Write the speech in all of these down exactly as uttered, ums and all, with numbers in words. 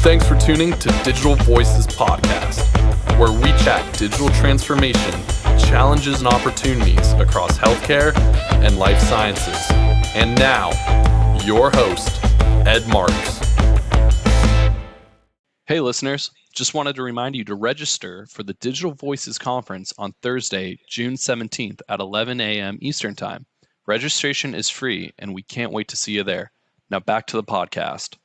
Thanks for tuning to Digital Voices Podcast, where we chat digital transformation, challenges and opportunities across healthcare and life sciences. And now, your host, Ed Marks. Hey listeners, just wanted to remind you to register for the Digital Voices Conference on Thursday, June seventeenth at eleven a.m. Eastern Time. Registration is free and we can't wait to see you there. Now back to the podcast.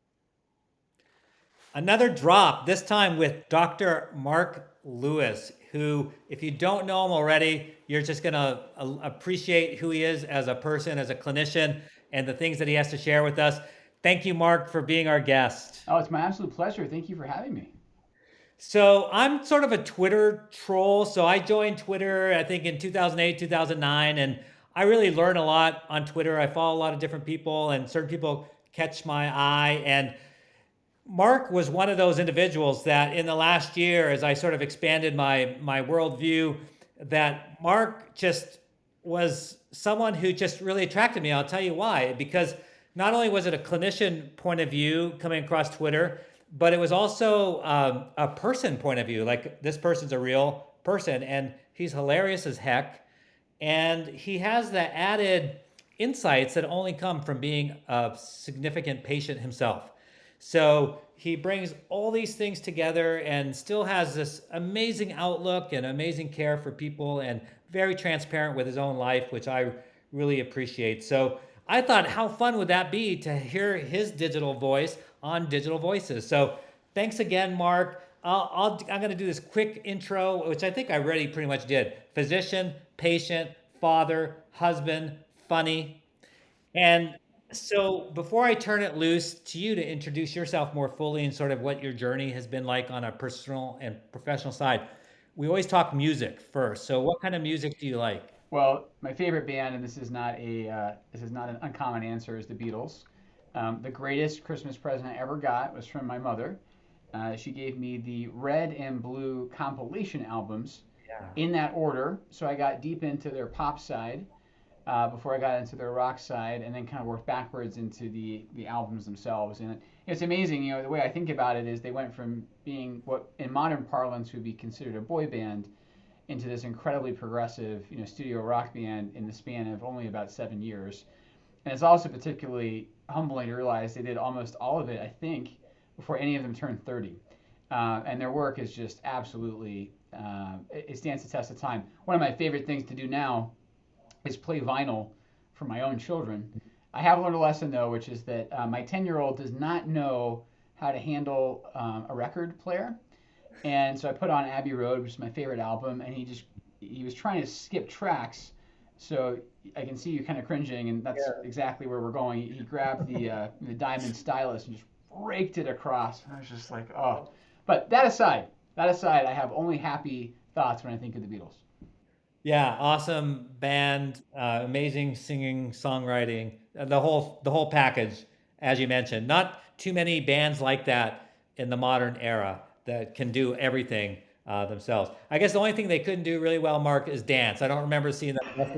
Another drop, this time with Doctor Mark Lewis, who, if you don't know him already, you're just going to appreciate who he is as a person, as a clinician, and the things that he has to share with us. Thank you, Mark, for being our guest. Oh, it's my absolute pleasure. Thank you for having me. So I'm sort of a Twitter troll. So I joined Twitter, I think, in two thousand eight, two thousand nine, and I really learn a lot on Twitter. I follow a lot of different people, and certain people catch my eye. And Mark was one of those individuals that in the last year, as I sort of expanded my my worldview, that Mark just was someone who just really attracted me. I'll tell you why. Because not only was it a clinician point of view coming across Twitter, but it was also um, a person point of view. Like, this person's a real person, and he's hilarious as heck. And he has the added insights that only come from being a significant patient himself. So he brings all these things together and still has this amazing outlook and amazing care for people, and very transparent with his own life, which I really appreciate. So I thought, how fun would that be to hear his digital voice on Digital Voices? So thanks again, Mark. I'll, I'll, I'm going to do this quick intro, which I think I already pretty much did. Physician, patient, father, husband, funny. And so before I turn it loose to you to introduce yourself more fully and sort of what your journey has been like on a personal and professional side, we always talk music first. So what kind of music do you like? Well, my favorite band, and this is not a uh, this is not an uncommon answer, is the Beatles. Um, the greatest Christmas present I ever got was from my mother. Uh, she gave me the red and blue compilation albums yeah. in that order. So I got deep into their pop side uh, before I got into their rock side, and then kind of worked backwards into the, the albums themselves. And it's amazing, you know, the way I think about it is they went from being what in modern parlance would be considered a boy band into this incredibly progressive, you know, studio rock band in the span of only about seven years. And it's also particularly humbling to realize they did almost all of it, I think, before any of them turned thirty. Uh, and their work is just absolutely, uh, it, it stands the test of time. One of my favorite things to do now is play vinyl for my own children. I have learned a lesson, though, which is that uh, my ten-year-old does not know how to handle um, a record player. And so I put on Abbey Road, which is my favorite album, and he just, he was trying to skip tracks. So I can see you kind of cringing, and that's yeah. exactly where we're going. He grabbed the uh, the diamond stylus and just raked it across. I was just like, oh. But that aside, that aside, I have only happy thoughts when I think of the Beatles. Yeah, awesome band, uh, amazing singing, songwriting, uh, the whole the whole package, as you mentioned. Not too many bands like that in the modern era that can do everything uh, themselves. I guess the only thing they couldn't do really well, Mark, is dance. I don't remember seeing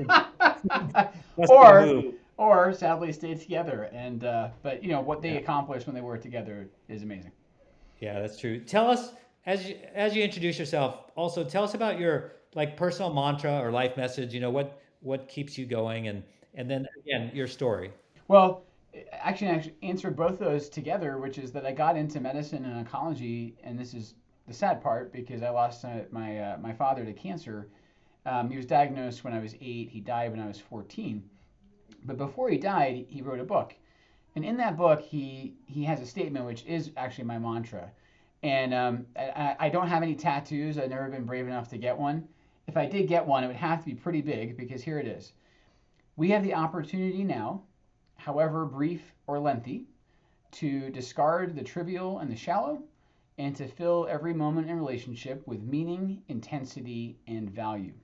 that. or, or sadly stayed together. And uh, but you know what they yeah. accomplished when they were together is amazing. Yeah, that's true. Tell us, as you, as you introduce yourself, also tell us about your like personal mantra or life message. You know, what what keeps you going, and and then again your story. Well, actually, I actually answered both those together, which is that I got into medicine and oncology, and this is the sad part because I lost uh, my uh, my father to cancer. Um, he was diagnosed when I was eight. He died when I was fourteen. But before he died, he wrote a book, and in that book, he he has a statement which is actually my mantra. And um, I, I don't have any tattoos. I've never been brave enough to get one. If I did get one, it would have to be pretty big, because here it is. We have the opportunity now, however brief or lengthy, to discard the trivial and the shallow, and to fill every moment in relationship with meaning, intensity, and value.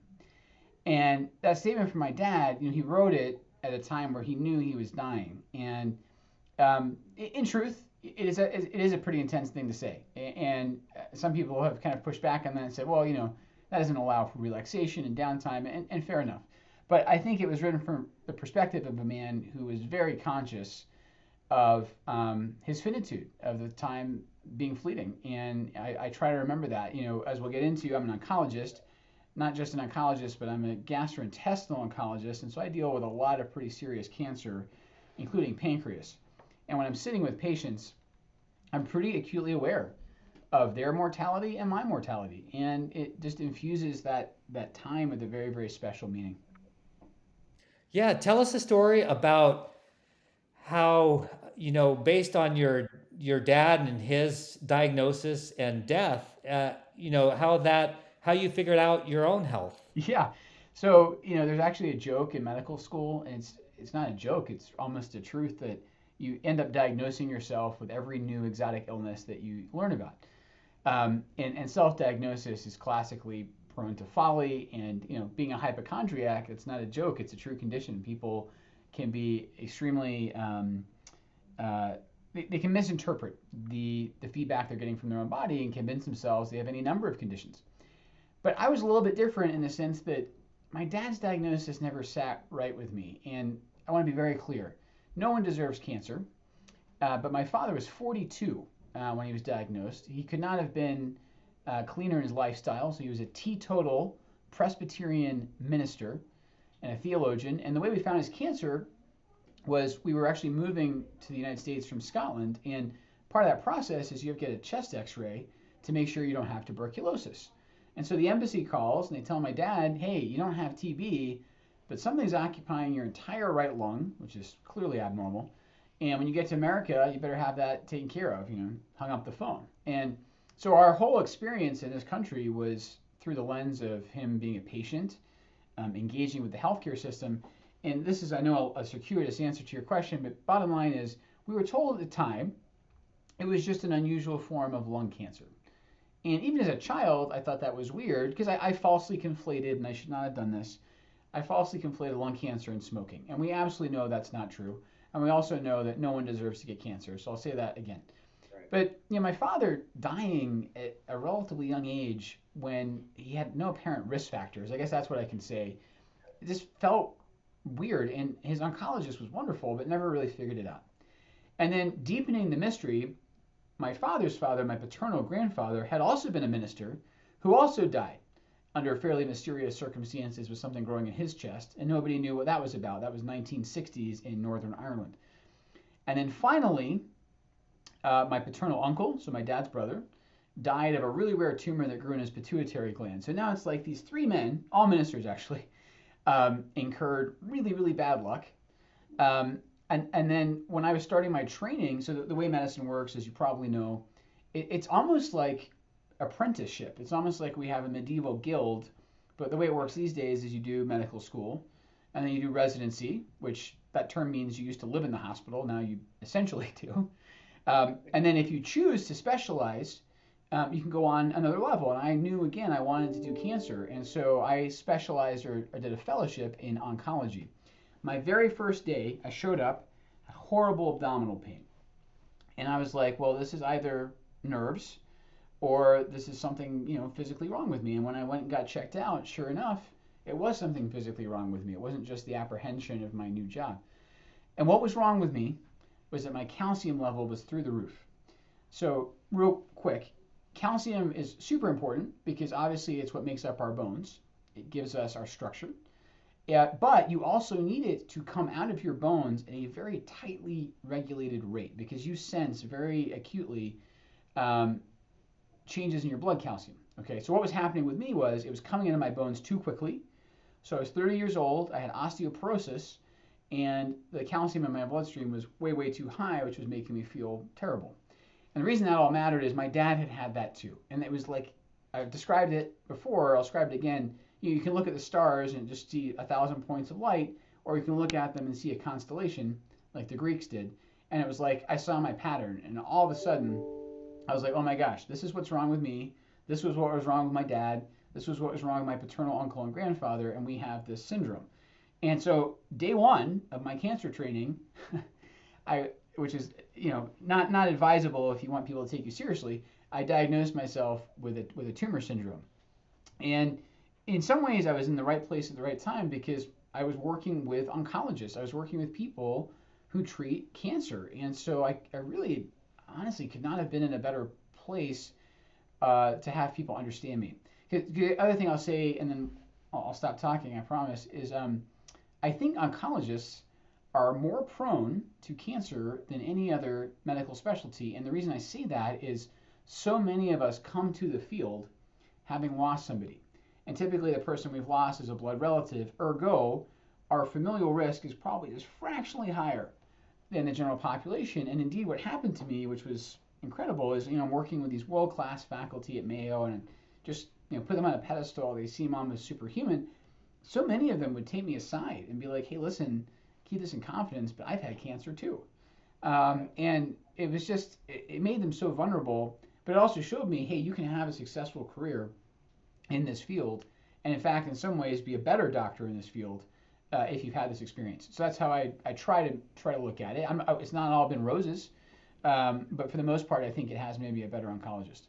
And that statement from my dad, you know, he wrote it at a time where he knew he was dying. And um, in truth, it is a it is a pretty intense thing to say. And some people have kind of pushed back on that and said, well, you know, that doesn't allow for relaxation and downtime, and, and fair enough. But I think it was written from the perspective of a man who was very conscious of um, his finitude, of the time being fleeting. And I, I try to remember that. You know, as we'll get into, I'm an oncologist, not just an oncologist, but I'm a gastrointestinal oncologist. And so I deal with a lot of pretty serious cancer, including pancreas. And when I'm sitting with patients, I'm pretty acutely aware of their mortality and my mortality. And it just infuses that, that time with a very, very special meaning. Yeah, tell us a story about how, you know, based on your your dad and his diagnosis and death, uh, you know, how that how you figured out your own health. Yeah. So, you know, there's actually a joke in medical school, and it's it's not a joke, it's almost a truth, that you end up diagnosing yourself with every new exotic illness that you learn about. Um, and, and self-diagnosis is classically prone to folly, and, you know, being a hypochondriac, it's not a joke, it's a true condition. People can be extremely, um, uh, they, they can misinterpret the, the feedback they're getting from their own body and convince themselves they have any number of conditions. But I was a little bit different in the sense that my dad's diagnosis never sat right with me. And I want to be very clear. No one deserves cancer. Uh, but my father was forty-two uh, when he was diagnosed. He could not have been uh, cleaner in his lifestyle. So he was a teetotal Presbyterian minister and a theologian. And the way we found his cancer was we were actually moving to the United States from Scotland. And part of that process is you have to get a chest x-ray to make sure you don't have tuberculosis. And so the embassy calls and they tell my dad, hey, you don't have T B, but something's occupying your entire right lung, which is clearly abnormal. And when you get to America, you better have that taken care of, you know, hung up the phone. And so our whole experience in this country was through the lens of him being a patient, um, engaging with the healthcare system. And this is, I know, a, a circuitous answer to your question, but bottom line is we were told at the time it was just an unusual form of lung cancer. And even as a child, I thought that was weird because I, I falsely conflated, and I should not have done this, I falsely conflated lung cancer and smoking. And we absolutely know that's not true. And we also know that no one deserves to get cancer. So I'll say that again. Right. But you know, my father dying at a relatively young age when he had no apparent risk factors, I guess that's what I can say, it just felt weird. And his oncologist was wonderful, but never really figured it out. And then deepening the mystery, my father's father, my paternal grandfather, had also been a minister who also died under fairly mysterious circumstances with something growing in his chest, and nobody knew what that was about. That was nineteen sixties in Northern Ireland. And then finally, uh, my paternal uncle, so my dad's brother, died of a really rare tumor that grew in his pituitary gland. So now it's like these three men, all ministers actually, um, incurred really, really bad luck. Um, And, and then when I was starting my training, so the, the way medicine works, as you probably know, it, it's almost like apprenticeship. It's almost like we have a medieval guild, but the way it works these days is you do medical school, and then you do residency, which that term means you used to live in the hospital, now you essentially do. Um, and then if you choose to specialize, um, you can go on another level. And I knew, again, I wanted to do cancer, and so I specialized or, or did a fellowship in oncology. My very first day, I showed up, horrible abdominal pain. And I was like, well, this is either nerves or this is something, you know, physically wrong with me. And when I went and got checked out, sure enough, it was something physically wrong with me. It wasn't just the apprehension of my new job. And what was wrong with me was that my calcium level was through the roof. So real quick, calcium is super important because obviously it's what makes up our bones. It gives us our structure. Yeah, but you also need it to come out of your bones at a very tightly regulated rate because you sense very acutely um, changes in your blood calcium. Okay, so what was happening with me was it was coming into my bones too quickly. So I was thirty years old, I had osteoporosis, and the calcium in my bloodstream was way, way too high, which was making me feel terrible. And the reason that all mattered is my dad had had that too. And it was like, I've described it before, I'll describe it again. You can look at the stars and just see a thousand points of light, or you can look at them and see a constellation like the Greeks did. And it was like I saw my pattern, and all of a sudden I was like, oh my gosh, this is what's wrong with me. This was what was wrong with my dad. This was what was wrong with my paternal uncle and grandfather, and we have this syndrome. And so day one of my cancer training, I, which is, you know, not not advisable if you want people to take you seriously, I diagnosed myself with a with a tumor syndrome. And in some ways, I was in the right place at the right time because I was working with oncologists. I was working with people who treat cancer. And so I, I really honestly could not have been in a better place uh, to have people understand me. The other thing I'll say, and then I'll, I'll stop talking, I promise, is um, I think oncologists are more prone to cancer than any other medical specialty. And the reason I say that is so many of us come to the field having lost somebody. And typically the person we've lost is a blood relative, ergo, our familial risk is probably just fractionally higher than the general population. And indeed what happened to me, which was incredible, is, you know, I'm working with these world-class faculty at Mayo and just, you know, put them on a pedestal, they seem almost superhuman. So many of them would take me aside and be like, hey, listen, keep this in confidence, but I've had cancer too. Um, and it was just, it, it made them so vulnerable, but it also showed me, hey, you can have a successful career in this field, and in fact, in some ways, be a better doctor in this field uh, if you've had this experience. So that's how I, I try to try to look at it. I'm, it's not all been roses, um, but for the most part, I think it has made me a better oncologist.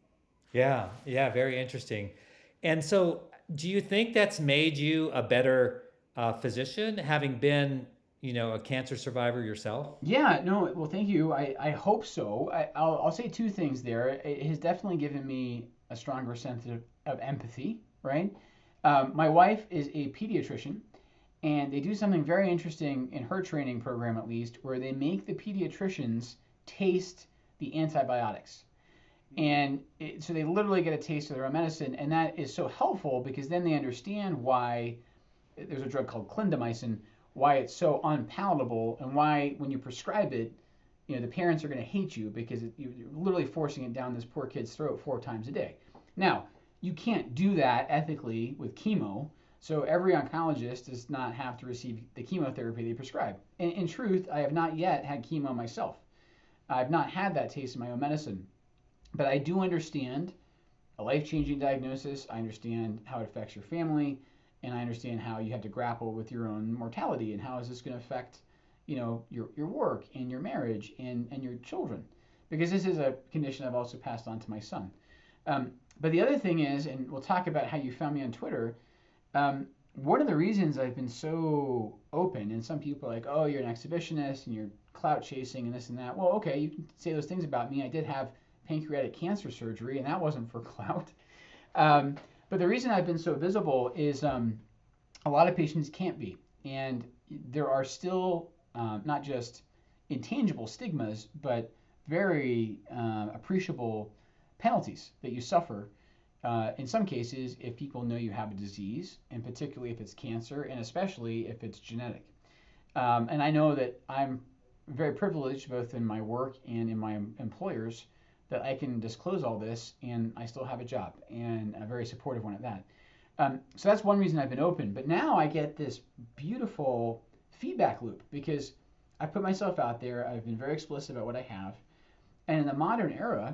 Yeah, yeah, very interesting. And so, do you think that's made you a better uh, physician, having been, you know, a cancer survivor yourself? Yeah, no, well, thank you. I, I hope so. I, I'll, I'll say two things there. It has definitely given me a stronger sense of, of empathy, right? Um, my wife is a pediatrician, and they do something very interesting in her training program, at least, where they make the pediatricians taste the antibiotics. And it, so they literally get a taste of their own medicine, and that is so helpful because then they understand why there's a drug called clindamycin, why it's so unpalatable, and why when you prescribe it, you know, the parents are going to hate you because it, you're literally forcing it down this poor kid's throat four times a day. Now, you can't do that ethically with chemo, so every oncologist does not have to receive the chemotherapy they prescribe. And in truth, I have not yet had chemo myself. I've not had that taste in my own medicine. But I do understand a life-changing diagnosis. I understand how it affects your family, and I understand how you have to grapple with your own mortality and how is this going to affect, you know, your, your work and your marriage and, and your children. Because this is a condition I've also passed on to my son. Um, but the other thing is, and we'll talk about how you found me on Twitter, um, one of the reasons I've been so open, and some people are like, oh, you're an exhibitionist and you're clout chasing and this and that. Well, okay, you can say those things about me. I did have pancreatic cancer surgery, and that wasn't for clout. Um, but the reason I've been so visible is um, a lot of patients can't be. And there are still um, not just intangible stigmas, but very uh, appreciable penalties that you suffer uh, in some cases if people know you have a disease, and particularly if it's cancer, and especially if it's genetic. Um, and I know that I'm very privileged both in my work and in my employers that I can disclose all this and I still have a job, and a very supportive one at that. Um, so that's one reason I've been open. But now I get this beautiful feedback loop because I put myself out there. I've been very explicit about what I have. And in the modern era,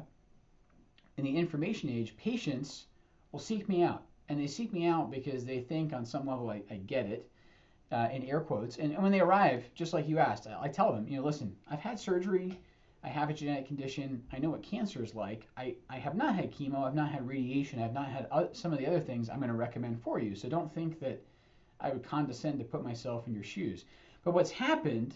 in the information age, patients will seek me out. And they seek me out because they think on some level I, I get it, uh, in air quotes. And, and when they arrive, just like you asked, I, I tell them, you know, listen, I've had surgery. I have a genetic condition. I know what cancer is like. I, I have not had chemo. I've not had radiation. I've not had other, some of the other things I'm going to recommend for you. So don't think that I would condescend to put myself in your shoes. But what's happened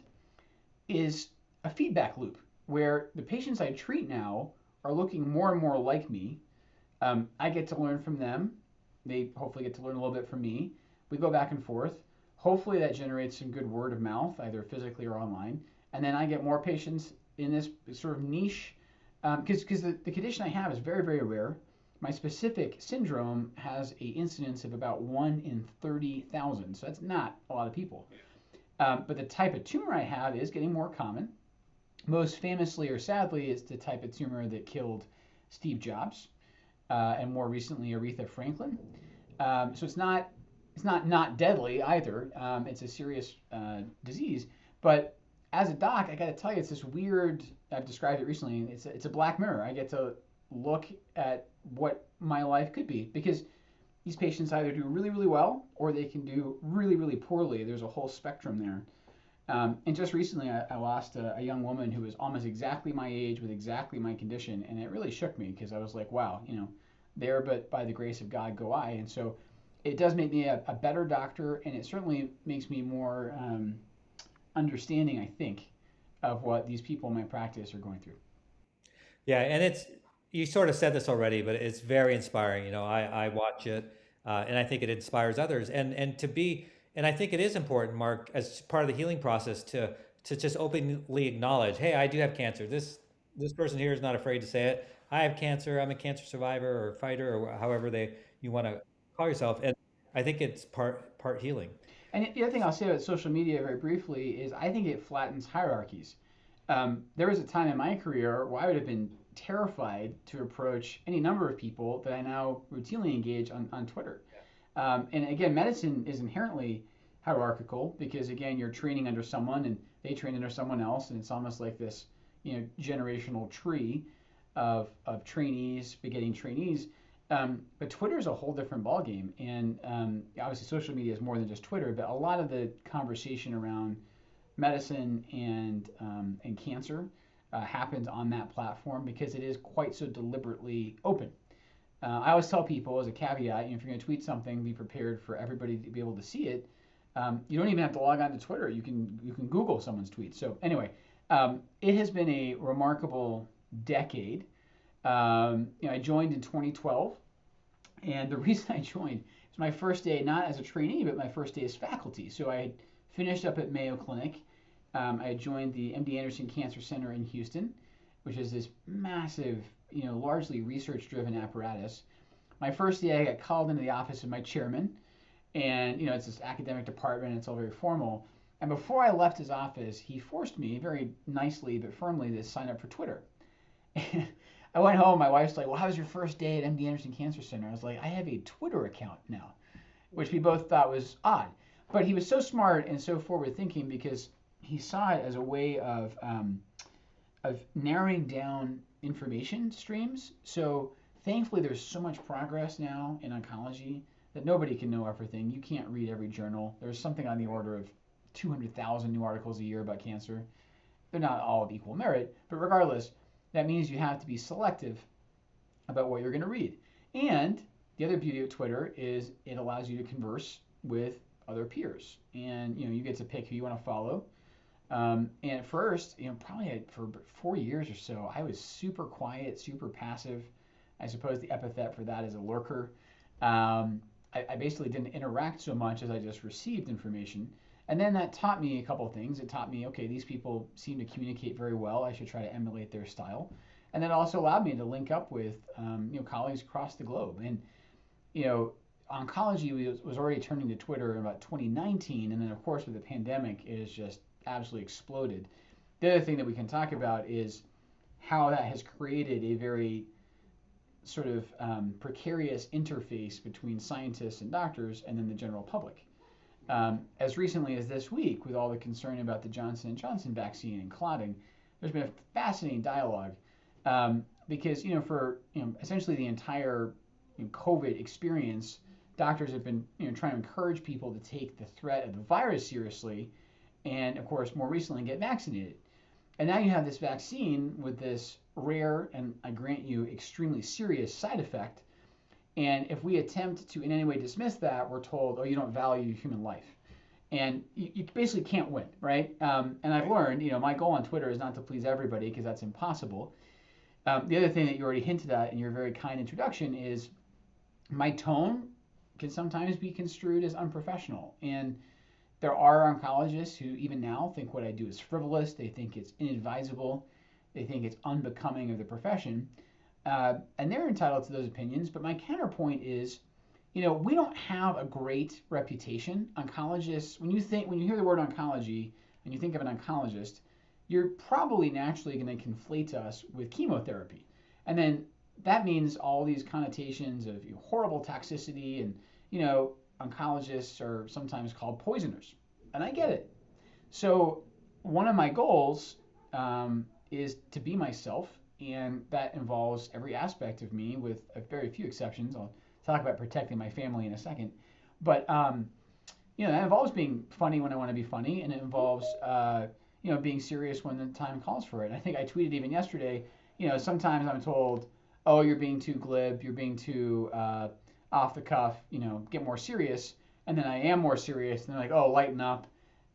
is a feedback loop where the patients I treat now are looking more and more like me. Um, I get to learn from them. They hopefully get to learn a little bit from me. We go back and forth. Hopefully that generates some good word of mouth, either physically or online. And then I get more patients in this sort of niche, because um, because the, the condition I have is very, very rare. My specific syndrome has a incidence of about one in thirty thousand, so that's not a lot of people. Um, but the type of tumor I have is getting more common. Most famously or sadly, it's the type of tumor that killed Steve Jobs, uh, and more recently Aretha Franklin. Um, so it's not it's not not deadly either. Um, it's a serious uh, disease, but as a doc, I got to tell you, it's this weird, I've described it recently, it's a, it's a black mirror. I get to look at what my life could be because these patients either do really, really well or they can do really, really poorly. There's a whole spectrum there. Um, and just recently, I, I lost a, a young woman who was almost exactly my age with exactly my condition, and it really shook me because I was like, wow, you know, there but by the grace of God go I. And so it does make me a, a better doctor, and it certainly makes me more... Um, understanding, I think, of what these people in my practice are going through. Yeah, and it's you sort of said this already, but it's very inspiring. You know, I I watch it, uh, and I think it inspires others. And and to be, and I think it is important, Mark, as part of the healing process, to to just openly acknowledge, hey, I do have cancer. This this person here is not afraid to say it. I have cancer. I'm a cancer survivor or fighter or however they you want to call yourself. And I think it's part part healing. And the other thing I'll say about social media very briefly is I think it flattens hierarchies. Um, there was a time in my career where I would have been terrified to approach any number of people that I now routinely engage on, on Twitter. Um, and again, medicine is inherently hierarchical because again, you're training under someone and they train under someone else, and it's almost like this, you know, generational tree of of trainees begetting trainees. Um, but Twitter is a whole different ballgame, and um, obviously social media is more than just Twitter. But a lot of the conversation around medicine and um, and cancer uh, happens on that platform because it is quite so deliberately open. Uh, I always tell people as a caveat, you know, if you're going to tweet something, be prepared for everybody to be able to see it. Um, you don't even have to log on to Twitter. You can you can Google someone's tweet. So anyway, um, it has been a remarkable decade. Um, you know, I joined in twenty twelve, and the reason I joined was my first day not as a trainee, but my first day as faculty. So I had finished up at Mayo Clinic. Um, I had joined the M D Anderson Cancer Center in Houston, which is this massive, you know, largely research-driven apparatus. My first day, I got called into the office of my chairman, and you know, it's this academic department. It's all very formal. And before I left his office, he forced me very nicely but firmly to sign up for Twitter. I went home. My wife's like, "Well, how was your first day at M D Anderson Cancer Center?" I was like, "I have a Twitter account now," which we both thought was odd. But he was so smart and so forward-thinking because he saw it as a way of um, of narrowing down information streams. So thankfully, there's so much progress now in oncology that nobody can know everything. You can't read every journal. There's something on the order of two hundred thousand new articles a year about cancer. They're not all of equal merit, but regardless, that means you have to be selective about what you're going to read. And the other beauty of Twitter is it allows you to converse with other peers, and you know, you get to pick who you want to follow. Um, and at first, you know, probably for four years or so, I was super quiet, super passive. I suppose the epithet for that is a lurker. Um, I, I basically didn't interact so much as I just received information. And then that taught me a couple of things. It taught me, okay, these people seem to communicate very well. I should try to emulate their style. And that also allowed me to link up with, um, you know, colleagues across the globe. And, you know, oncology was, was already turning to Twitter in about twenty nineteen. And then, of course, with the pandemic, it has just absolutely exploded. The other thing that we can talk about is how that has created a very sort of um, precarious interface between scientists and doctors and then the general public. Um, as recently as this week, with all the concern about the Johnson and Johnson vaccine and clotting, there's been a fascinating dialogue um, because, you know, for you know essentially the entire you know, COVID experience, doctors have been you know trying to encourage people to take the threat of the virus seriously, and of course, more recently, get vaccinated. And now you have this vaccine with this rare and, I grant you, extremely serious side effect. And if we attempt to in any way dismiss that, we're told, oh, you don't value human life. And you, you basically can't win, right? Um, and I've learned, you know, my goal on Twitter is not to please everybody because that's impossible. Um, the other thing that you already hinted at in your very kind introduction is my tone can sometimes be construed as unprofessional. And there are oncologists who even now think what I do is frivolous. They think it's inadvisable. They think it's unbecoming of the profession. Uh, and they're entitled to those opinions. But my counterpoint is, you know, we don't have a great reputation. Oncologists, when you think, when you hear the word oncology and you think of an oncologist, you're probably naturally going to conflate us with chemotherapy. And then that means all these connotations of you know, horrible toxicity and, you know, oncologists are sometimes called poisoners, and I get it. So one of my goals um, is to be myself, and that involves every aspect of me with a very few exceptions. I'll talk about protecting my family in a second. But, um, you know, that involves being funny when I want to be funny, and it involves, uh, you know, being serious when the time calls for it. I think I tweeted even yesterday, you know, sometimes I'm told, oh, you're being too glib, you're being too uh, off the cuff, you know, get more serious. And then I am more serious, and they're like, oh, lighten up.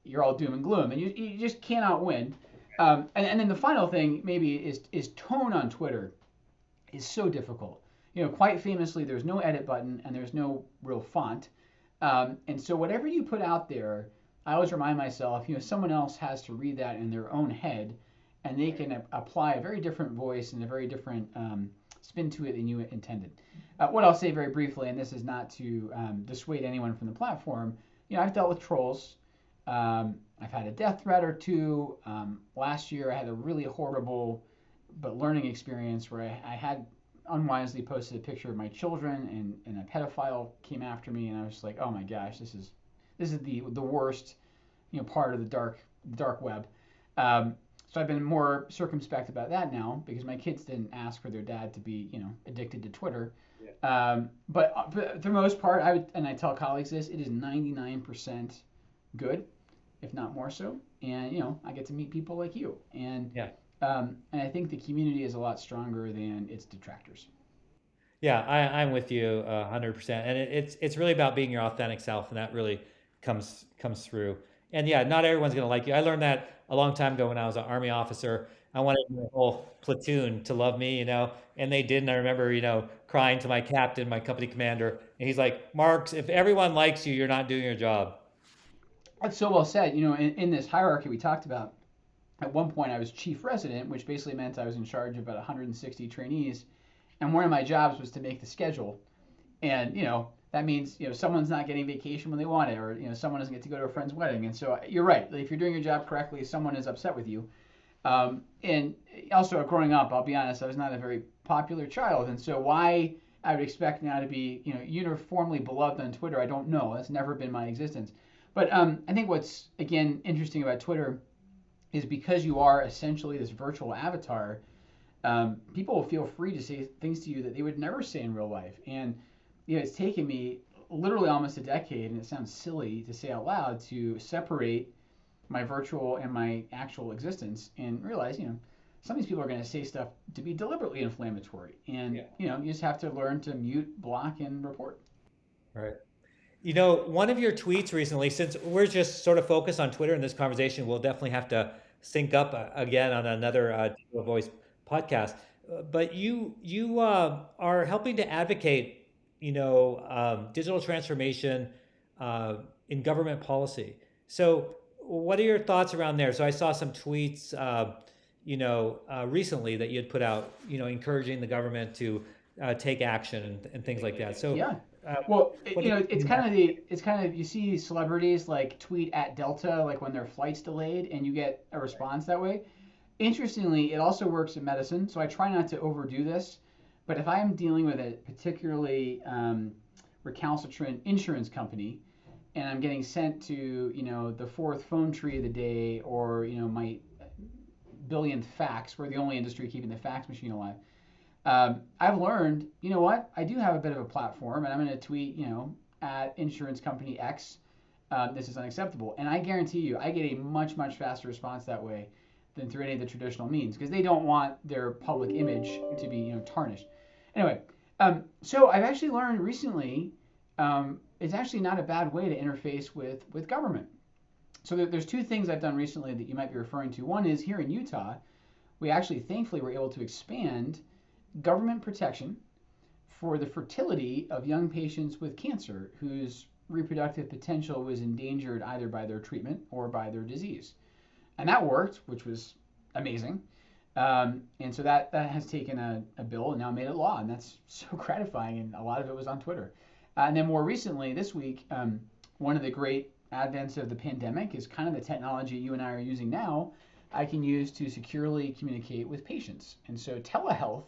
you're all doom and gloom, and you, you just cannot win. Um, and, and then the final thing maybe is is tone on Twitter is so difficult. You know, quite famously, there's no edit button and there's no real font. Um, and so whatever you put out there, I always remind myself, you know, someone else has to read that in their own head, and they can a- apply a very different voice and a very different um, spin to it than you intended. Uh, what I'll say very briefly, and this is not to um, dissuade anyone from the platform, you know, I've dealt with trolls. Um, I've had a death threat or two. Um, last year, I had a really horrible but learning experience where I, I had unwisely posted a picture of my children, and, and a pedophile came after me, and I was just like, oh my gosh, this is this is the the worst, you know, part of the dark dark web. Um, so I've been more circumspect about that now because my kids didn't ask for their dad to be, you know, addicted to Twitter. Yeah. Um, but for the most part, I would, and I tell colleagues this, it is ninety-nine percent good, if not more so. And you know, I get to meet people like you, and Yeah. um, and I think the community is a lot stronger than its detractors. Yeah, I, I'm with you a hundred percent, and it, it's it's really about being your authentic self, and that really comes comes through. And yeah, not everyone's gonna like you. I learned that a long time ago when I was an army officer. I wanted my whole platoon to love me, you know, and they didn't. I remember, you know, crying to my captain, my company commander, and he's like, "Marks, if everyone likes you, you're not doing your job." That's so well said. You know, in, in this hierarchy we talked about, at one point I was chief resident, which basically meant I was in charge of about one hundred sixty trainees, and one of my jobs was to make the schedule. And you know, that means, you know, someone's not getting vacation when they want it, or you know, someone doesn't get to go to a friend's wedding. And so you're right. If you're doing your job correctly, someone is upset with you. Um, and also, growing up, I'll be honest, I was not a very popular child, and so why I would expect now to be, you know, uniformly beloved on Twitter, I don't know. That's never been my existence. But um, I think what's again interesting about Twitter is because you are essentially this virtual avatar, um, people will feel free to say things to you that they would never say in real life. And you know, it's taken me literally almost a decade, and it sounds silly to say out loud, to separate my virtual and my actual existence and realize, you know, some of these people are going to say stuff to be deliberately inflammatory. And, yeah. you know, you just have to learn to mute, block, and report. Right. You know, one of your tweets recently, since we're just sort of focused on Twitter in this conversation, we'll definitely have to sync up uh, again on another uh, Digital Voice podcast. Uh, but you you uh, are helping to advocate, you know, um, digital transformation uh, in government policy. So what are your thoughts around there? So I saw some tweets, uh, you know, uh, recently that you had put out, you know, encouraging the government to uh, take action and, and things like that. So yeah, uh, well, it, you know, it's kind of the, it's kind of, you see celebrities like tweet at Delta, like when their flight's delayed, and you get a response that way. Interestingly, it also works in medicine. So I try not to overdo this, but if I am dealing with a particularly um, recalcitrant insurance company, and I'm getting sent to, you know, the fourth phone tree of the day, or, you know, my billionth fax. We're the only industry keeping the fax machine alive. Um, I've learned, you know what, I do have a bit of a platform, and I'm going to tweet, you know, at insurance company X, um, this is unacceptable. And I guarantee you, I get a much, much faster response that way than through any of the traditional means, because they don't want their public image to be, you know, tarnished. Anyway, um, so I've actually learned recently, um, it's actually not a bad way to interface with, with government. So there, there's two things I've done recently that you might be referring to. One is here in Utah, we actually thankfully were able to expand government protection for the fertility of young patients with cancer whose reproductive potential was endangered either by their treatment or by their disease. And that worked, which was amazing. Um, and so that, that has taken a, a bill and now made it law, and that's so gratifying, and a lot of it was on Twitter. Uh, and then more recently, this week, um, one of the great advents of the pandemic is kind of the technology you and I are using now, I can use to securely communicate with patients. And so telehealth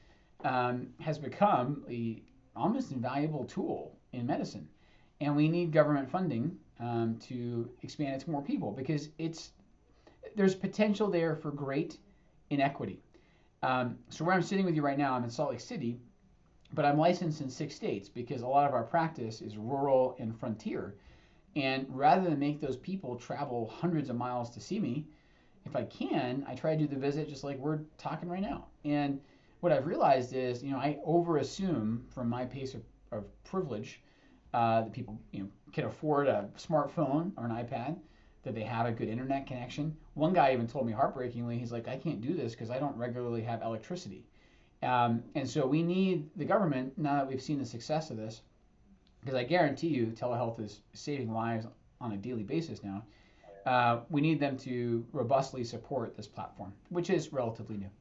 um, has become a almost invaluable tool in medicine. And we need government funding um, to expand it to more people, because it's there's potential there for great inequity. Um, so where I'm sitting with you right now, I'm in Salt Lake City, but I'm licensed in six states because a lot of our practice is rural and frontier. And rather than make those people travel hundreds of miles to see me, if I can, I try to do the visit just like we're talking right now. And what I've realized is, you know, I overassume from my pace of, of privilege uh, that people, you know, can afford a smartphone or an iPad. that they have a good internet connection. One guy even told me heartbreakingly, he's like, I can't do this because I don't regularly have electricity. Um, and so we need the government, now that we've seen the success of this, because I guarantee you telehealth is saving lives on a daily basis now, uh, we need them to robustly support this platform, which is relatively new.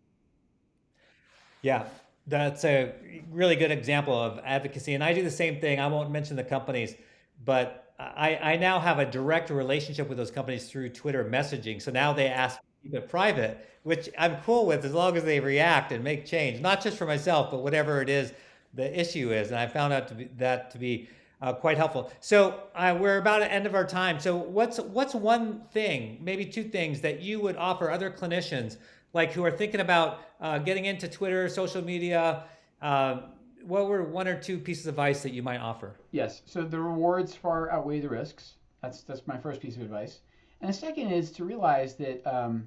Yeah, that's a really good example of advocacy. And I do the same thing. I won't mention the companies, but I, I now have a direct relationship with those companies through Twitter messaging. So now they ask me to keep it private, which I'm cool with as long as they react and make change, not just for myself, but whatever it is the issue is. And I found out to be, that to be uh, quite helpful. So uh, we're about at the end of our time. So what's what's one thing, maybe two things that you would offer other clinicians like who are thinking about uh, getting into Twitter, social media? Uh, what were one or two pieces of advice that you might offer? Yes. So the rewards far outweigh the risks. That's that's my first piece of advice. And the second is to realize that um,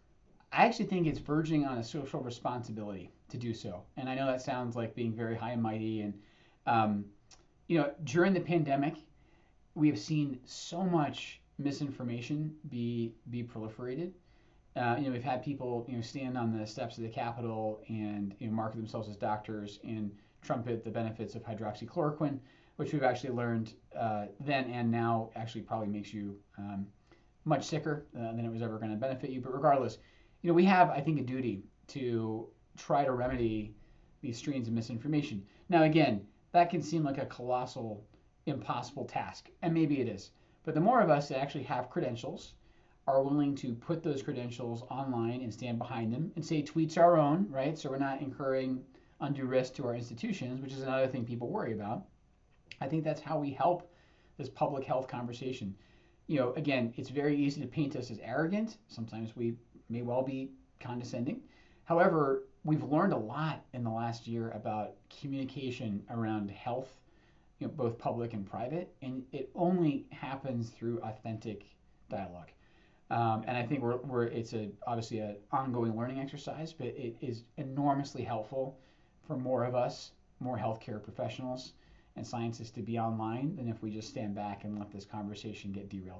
I actually think it's verging on a social responsibility to do so. And I know that sounds like being very high and mighty. And um, you know, during the pandemic, we have seen so much misinformation be be proliferated. Uh, you know, we've had people, you know, stand on the steps of the Capitol and, you know, market themselves as doctors and trumpet the benefits of hydroxychloroquine, which we've actually learned uh, then and now actually probably makes you um, much sicker uh, than it was ever going to benefit you. But regardless, you know, we have, I think, a duty to try to remedy these streams of misinformation. Now, again, that can seem like a colossal, impossible task, and maybe it is. But the more of us that actually have credentials, are willing to put those credentials online and stand behind them and say tweets our own, right? So we're not incurring undue risk to our institutions, which is another thing people worry about. I think that's how we help this public health conversation. You know, again, it's very easy to paint us as arrogant. Sometimes we may well be condescending. However, we've learned a lot in the last year about communication around health, you know, both public and private, and it only happens through authentic dialogue. Um, and I think we're, we're it's a obviously an ongoing learning exercise, but it is enormously helpful for more of us, more healthcare professionals and scientists to be online than if we just stand back and let this conversation get derailed.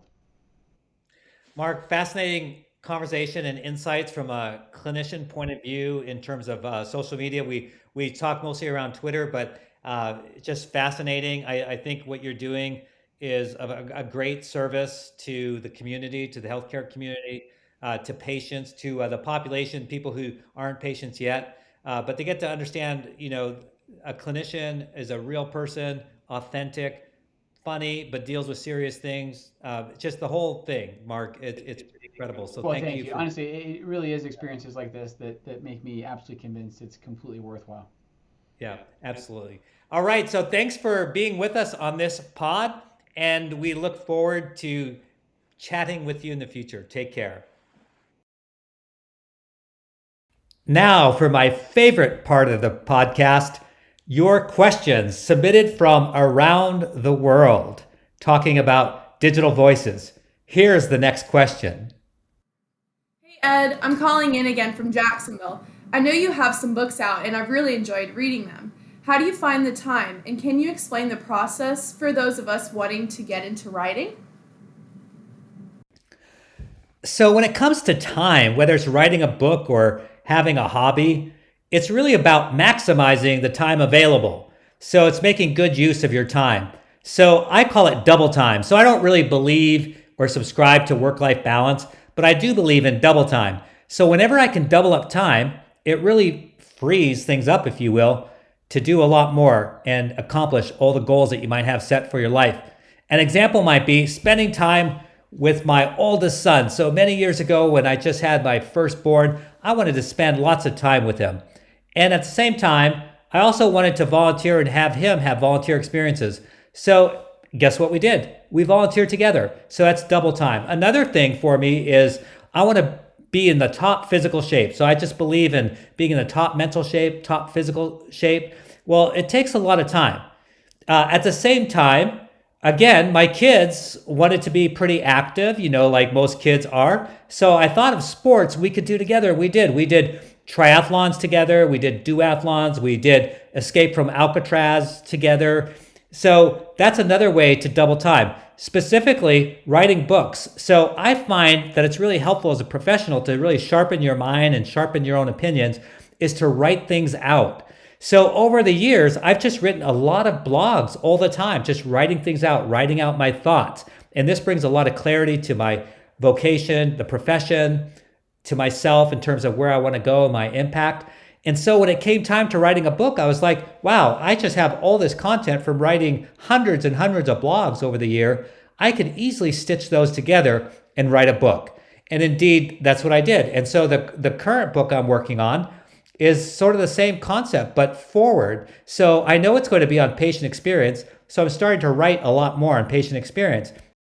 Mark, fascinating conversation and insights from a clinician point of view in terms of uh, social media. We we talk mostly around Twitter, but uh, just fascinating. I, I think what you're doing is a, a great service to the community, to the healthcare community, uh, to patients, to uh, the population, people who aren't patients yet. Uh, but they get to understand, you know, a clinician is a real person, authentic, funny, but deals with serious things. Uh, just the whole thing, Mark, it, it's incredible. So well, thank, thank you. you. For... Honestly, it really is experiences like this that, that make me absolutely convinced it's completely worthwhile. Yeah, absolutely. All right. So thanks for being with us on this pod. And we look forward to chatting with you in the future. Take care. Now for my favorite part of the podcast, your questions submitted from around the world, talking about digital voices. Here's the next question. Hey Ed, I'm calling in again from Jacksonville. I know you have some books out and I've really enjoyed reading them. How do you find the time, and can you explain the process for those of us wanting to get into writing? So when it comes to time, whether it's writing a book or having a hobby, it's really about maximizing the time available. So it's making good use of your time. So I call it double time. So I don't really believe or subscribe to work-life balance, but I do believe in double time. So whenever I can double up time, it really frees things up, if you will, to do a lot more and accomplish all the goals that you might have set for your life. An example might be spending time with my oldest son. So many years ago, when I just had my firstborn, I wanted to spend lots of time with him. And at the same time, I also wanted to volunteer and have him have volunteer experiences. So guess what we did? We volunteered together. So that's double time. Another thing for me is I want to be in the top physical shape. So I just believe in being in the top mental shape, top physical shape. Well, it takes a lot of time. Uh, at the same time, again, my kids wanted to be pretty active, you know, like most kids are. So I thought of sports we could do together. We did. We did triathlons together. We did duathlons. We did escape from Alcatraz together. So that's another way to double time. specifically writing books. So I find that it's really helpful as a professional to really sharpen your mind and sharpen your own opinions is to write things out. So over the years, I've just written a lot of blogs all the time, just writing things out, writing out my thoughts. And this brings a lot of clarity to my vocation, the profession, to myself in terms of where I want to go, my impact. And so when it came time to writing a book, I was like, wow, I just have all this content from writing hundreds and hundreds of blogs over the year. I could easily stitch those together and write a book. And indeed, that's what I did. And so the, the current book I'm working on is sort of the same concept, but forward. So I know it's going to be on patient experience. So I'm starting to write a lot more on patient experience.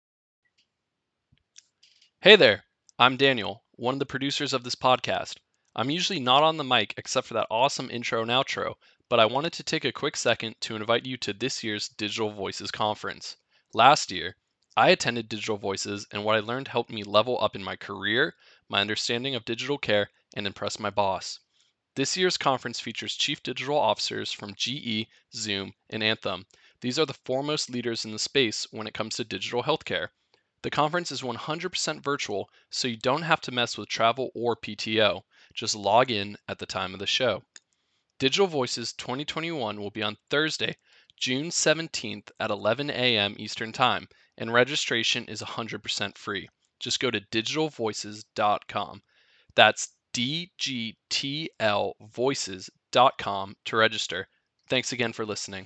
Hey there, I'm Daniel, one of the producers of this podcast. I'm usually not on the mic except for that awesome intro and outro, but I wanted to take a quick second to invite you to this year's Digital Voices Conference. Last year, I attended Digital Voices, and what I learned helped me level up in my career, my understanding of digital care, and impress my boss. This year's conference features chief digital officers from G E, Zoom, and Anthem. These are the foremost leaders in the space when it comes to digital healthcare. The conference is one hundred percent virtual, so you don't have to mess with travel or P T O. Just log in at the time of the show. Digital Voices twenty twenty-one will be on Thursday, June seventeenth at eleven a.m. Eastern Time, and registration is one hundred percent free. Just go to digital voices dot com. That's D G T L voices dot com to register. Thanks again for listening.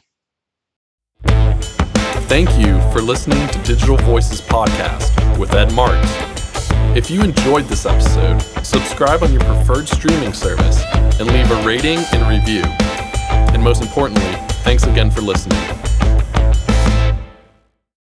Thank you for listening to Digital Voices Podcast with Ed Marks. If you enjoyed this episode, subscribe on your preferred streaming service and leave a rating and review. And most importantly, thanks again for listening.